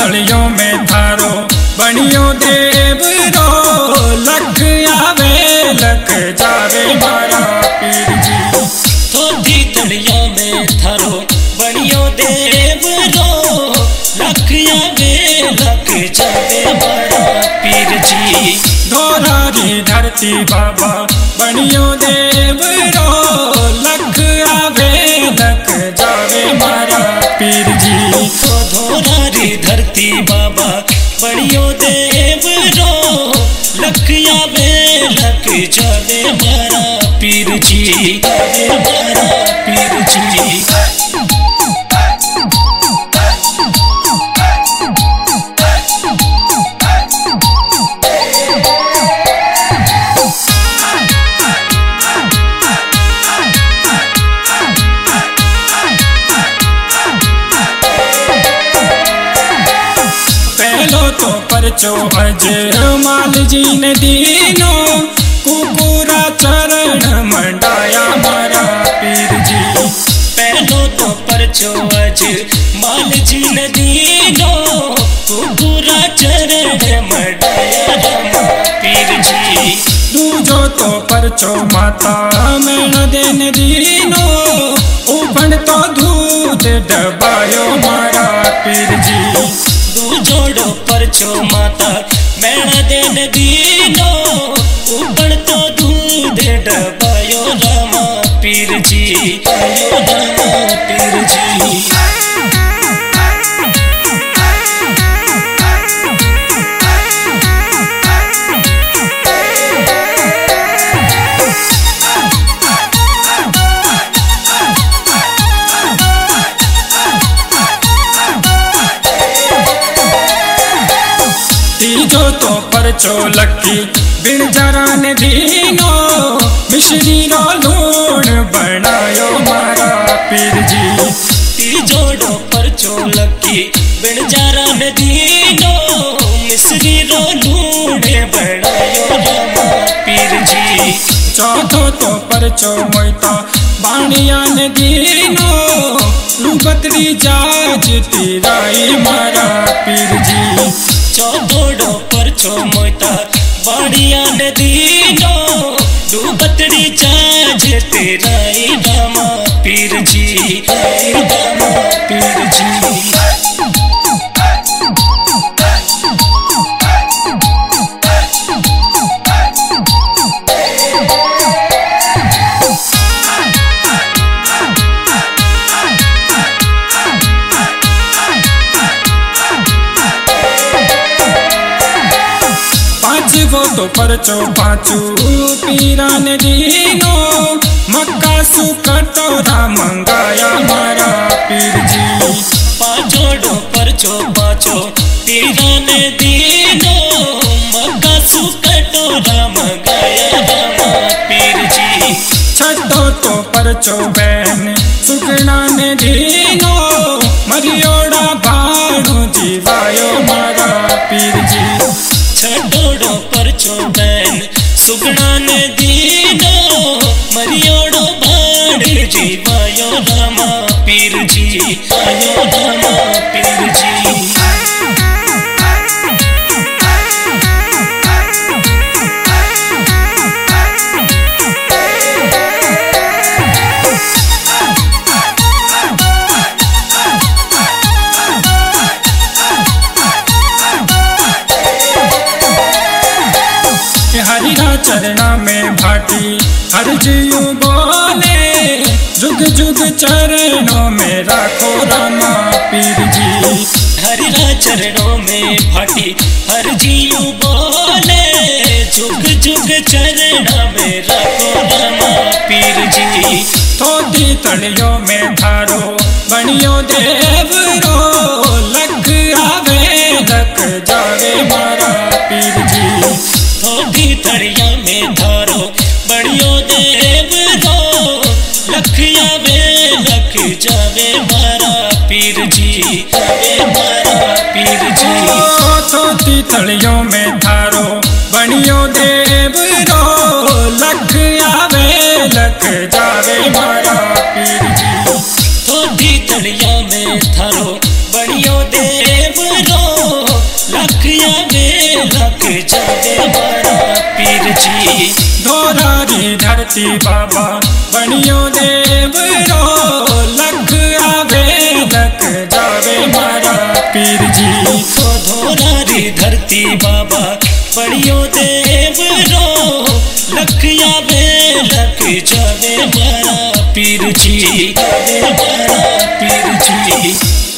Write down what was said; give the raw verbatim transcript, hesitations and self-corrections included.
तलियों में थारो बनियो देव रो, लख आवे लख जावे मारा पीर जी। थोड़ी तलियों में थारो बनियो देव रो, लख आवे लख जावे मारा पीर जी। धोरारी धरती बाबा बनियो देव रो, लख आवे लख जावे मारा पीर जी। तो धोरारी धरती बाबा बनियो देव रो, लख आवे लख जावे मारा पीर जी, आवे मारा पीर जी। तो परचो अज माल जी ने दीनो, कुकुरा चरण मंडाया मारा पीर जी। पहलो तो परचो अज माल जी ने दीनो, कुकुरा चरण मंडाया रामा पीर जी। दूजो तो परचो माता मेण देन दीनो, उबण तो दूध डबायो मारा पीर जी। दूजोड़ो परचो माता मैणा देन दीनो, उबण तो दूध डबायो रामा पीर जी, आयो रामा पीर जी। तीजो तो परचो लकी बिन जरा ने दीनो, मिश्री रो लूण बनायो मारा पीर जी। तीजोड़ो परचो लकी बिन जरा ने दीनो, मिश्री रो लूण बनायो रामा पीर जी। चौथो तो परचो मोइता बाणिया ने दीनो, लुबतरी जाज तिराई मारा पीर जी। चौथोड़ो परचो मोइता बाड़िया ने दीनो, डूबतड़ी जाज तेराई रामा पीर जी, आई रामा पीर जी। वो तो परचो पाचू पीरा ने दीनो, मक्का सु कटोरा मंगाया मारा पीर जी। पांचोड़ो परचो पाचो पीरा ने दीनो, मक्का सु कटोरा मंगाया रामा पीर जी। छठो तो परचो बहन सुगना ने दीनो, मरियोड़ा भाणो जीवायो मारा पीर जी। छठोड़ो परचो बैन सुगना ने दीनो, मरियोड़ो बाण जीवायो रामा पीर जी, आयो रामा पीर जी। हरिरा चरना में भाटी हर जीव बोले, जुग जुग चरणों में राखो रामा पीर जी। हरिरा चरणों में भाटी हर जीव बोले, जुग जुग चरणों में राखो रामा पीर जी। थोड़ी तलियों में थारो बनियो देव रो, लख आवे लख जावे मारा पीर जी। थोड़ी तड़िया में धारो बड़ियो देव रो, लख आवे लख जावे मारा पीर जी, आवे मारा पीर जी। थोड़ी तलियों में थारो बनियो देव रो, लख आवे लख जावे मारा पीर जी। थोड़ी तड़िया में थारो बड़ियो देव रो, जी। धोरारी धरती बाबा बनियो देव रो, लख आवे लख जावे मारा पीर जी। धोरारी धरती बाबा बनियो देव रो, लख आवे लख जावे मारा पीर जी, मारा पीर जी।